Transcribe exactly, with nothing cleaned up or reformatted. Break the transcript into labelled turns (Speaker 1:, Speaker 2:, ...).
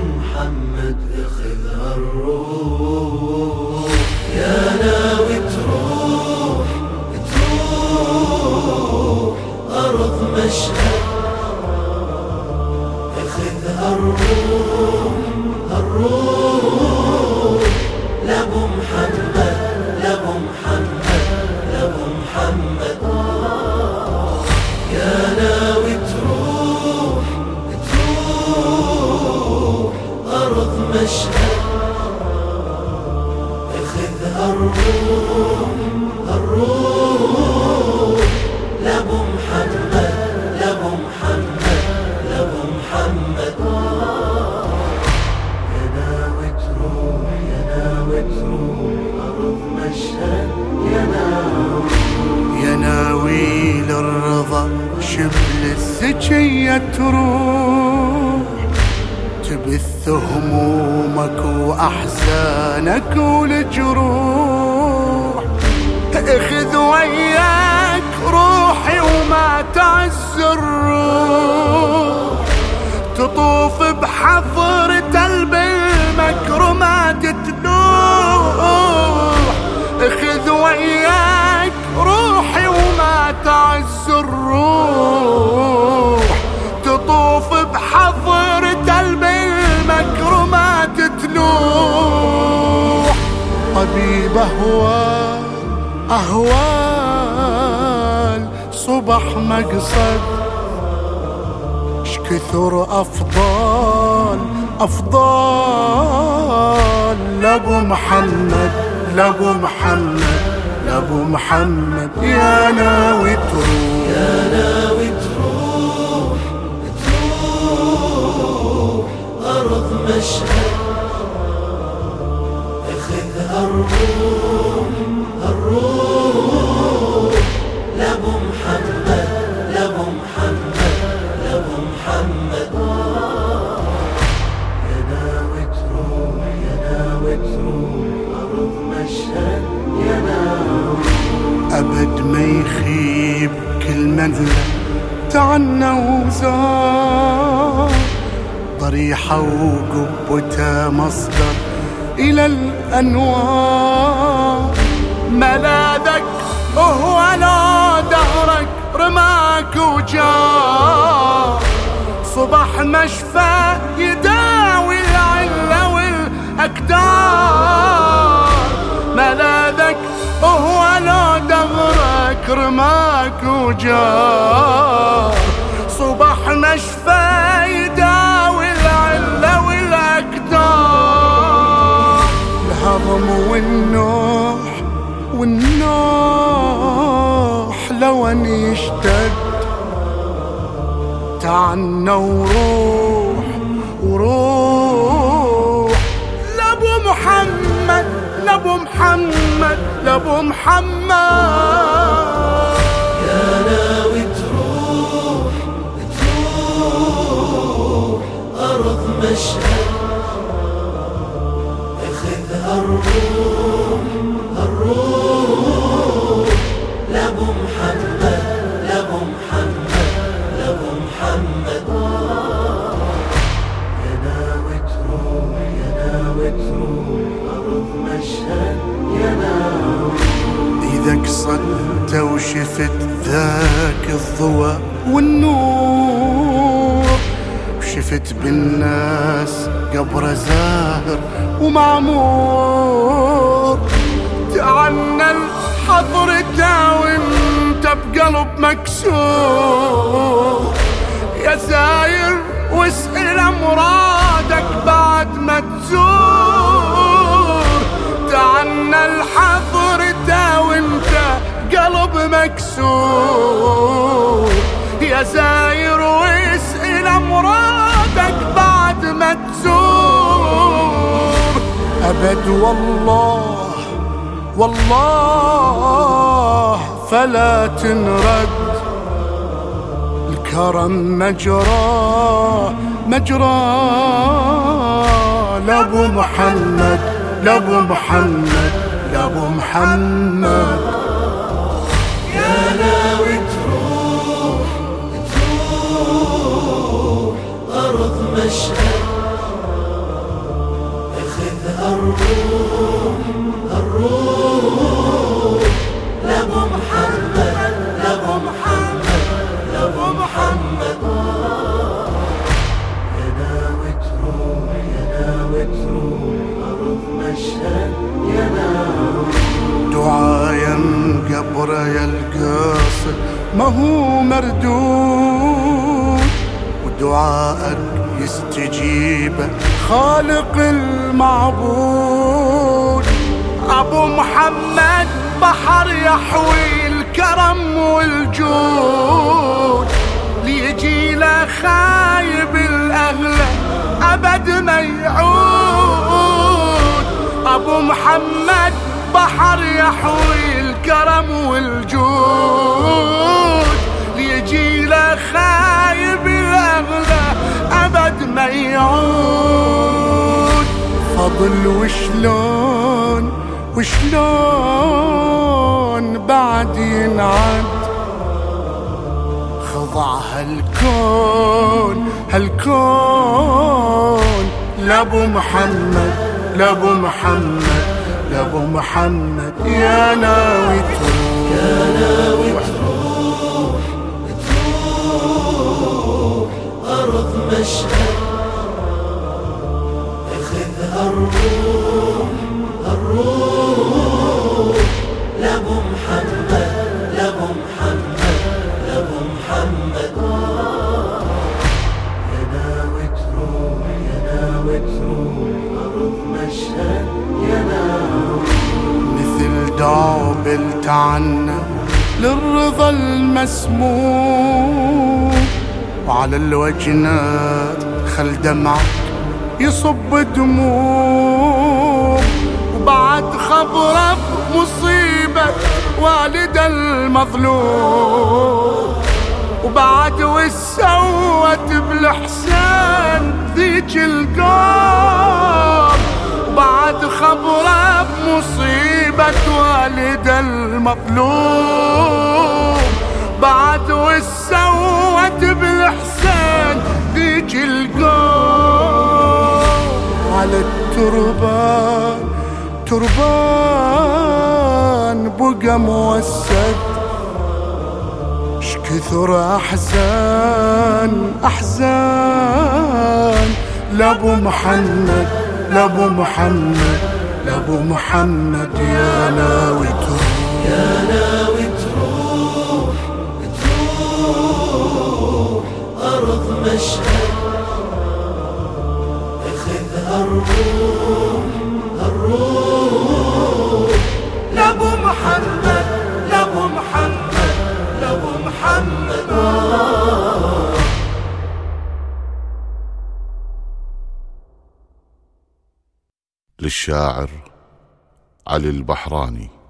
Speaker 1: محمد اخذها الروح، يا ناوي تروح تروح أرض مشهد، اخذها الروح الروح لأبو محمد لأبو محمد لأبو محمد. يا ناوي تروح تروح أرض مشهد، اخذها الروح الروح لأبو محمد لأبو محمد لأبو محمد. يا ناوي تروح يا ناوي تروح أرض مشهد، يا ناوي
Speaker 2: يا ناوي للرضا شبل السجية تروح، تبث همومك وأحزانك والجروح، اخذ وياك روحي وما تعز الروح، تطوف بحضرة المكرمات تلوح، اخذ وياك روحي وما تعز الروح، تطوف بحضرة المكرمات تلوح. طبيب أهوال أهوال صبح مقصد، شكثر أفضال أفضال لأبو محمد لأبو محمد لأبو محمد. يا ناوي تروح
Speaker 1: يا ناوي تروح تروح أرض مشهد، اخذها الروح الروح لأبو محمد لأبو محمد لأبو محمد. يا ناوي تروح يا ناوي تروح أرض مشهد، يا ناوي
Speaker 2: أبد ما يخيب كل منزله تعنى وزار، ضريحة وقبته مصدر إلى الأنوار، ملاذك هو لا دهرك رماك وجار، صبح مشفى يداوي العلة والأكدار، ملاذك هو لا دهرك رماك وجار، صبح مشفى يداوي العلة والأكدار. الهضم والنوح والنوح لو ان يشتد، تعنى وروح وروح لأبو محمد لأبو محمد لأبو محمد.
Speaker 1: يا ناوي تروح تروح أرض مشهد، اخذها الروح الروح لأبو محمد لأبو محمد لأبو محمد. يا ناوي تروح يا ناوي تروح أرض مشهد، يا ناوي
Speaker 2: إذا قصدت وشفت ذاك الضوء والنور، وشفت بالناس قبر زاهر ومعمور، تعنى حضرته وانت بقلب مكسور، يا ساير واسأل مرادك بعد ما تزور، تعنى حضرته وانت قلب مكسور، يا ساير واسأل مرادك بعد ما تزور. أبد والله والله فلا تنرد، الكرم مجرى مجرى لأبو محمد لأبو محمد لأبو محمد.
Speaker 1: يا ناوي تروح تروح أرض مشهد، هالروح هالروح لأبو محمد لأبو محمد لأبو محمد. يا ناوي تروح يا ناوي تروح أرض مشهد يا ناوي.
Speaker 2: دعايا قبره يا القاصد ما هو مردود، ودعاءك يستجيب خالق المعبود. أبو محمد بحر يحوي الكرم والجود، ليجي له خايب الأهل أبد ما يعود. أبو محمد بحر يحوي الكرم والجود، ليجي له خايب الأغلى أبد ما يعود. فضل وشلون وشلون بعد ينعد، خضع هالكون هالكون لأبو محمد لأبو محمد لأبو محمد. يا ناوي تروح
Speaker 1: يا ناوي تروح تروح أرض مشهد، اخذها الروح الروح لأبو محمد لأبو محمد لأبو محمد. يا ناوي تروح يا ناوي تروح أرض مشهد يا ناوي.
Speaker 2: مثل دعب التعنى للرضا المسموم، وعلى الوجنات خل دمعك يصب دموع. وبعد خبره بمصيبة والد المظلوم، وبعد وسوت بالإحسان ذيك القوم. وبعد خبره بمصيبة والد المظلوم، بعد وسوت بالإحسان ذيك القوم. على التربان تربان بقى موسد، شكثر أحزان أحزان لأبو محمد لأبو محمد لأبو محمد. يا ناوي تروح
Speaker 1: يا ناوي تروح تروح أرض مشهد، اخذها الروح الروح لأبو محمد لأبو محمد لأبو محمد.
Speaker 3: للشاعر علي البحراني.